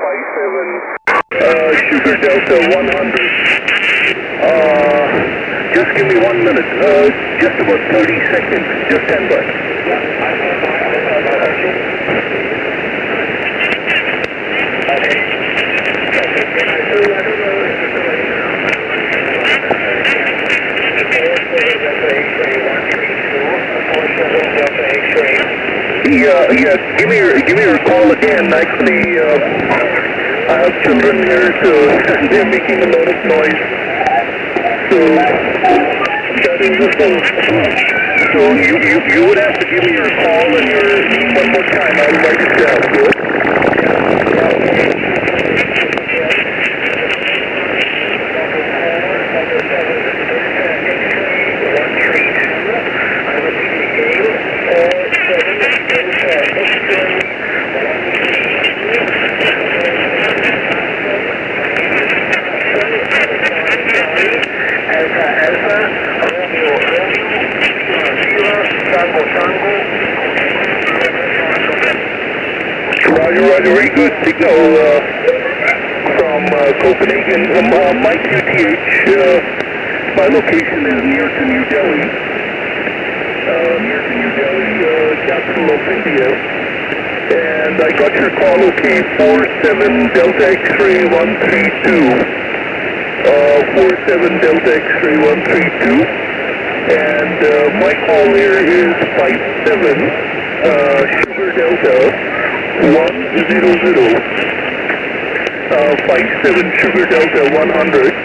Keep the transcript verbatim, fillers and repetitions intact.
five seven, uh, Sugar Delta one hundred. Uh, just give me one minute, uh, just about thirty seconds, just stand by. Yeah, yeah, give me your, give me your call again. Actually, uh, I have children here, so they're making a lot of noise. So, that is the thing. So you, you, you would have to give me your call and your name one more time. I'll write it down, good? Roger, Roger, very good signal uh, from uh, Copenhagen. Um, uh, my Q T H, uh, my location is near to New Delhi, uh, near to New Delhi, uh, capital of India. And I got your call, okay, four seven Delta X-ray one three two. Uh, four seven Delta X-ray one three two. And uh, my call here is five seven uh, Sugar Delta one zero zero. Uh, five seven Sugar Delta one hundred.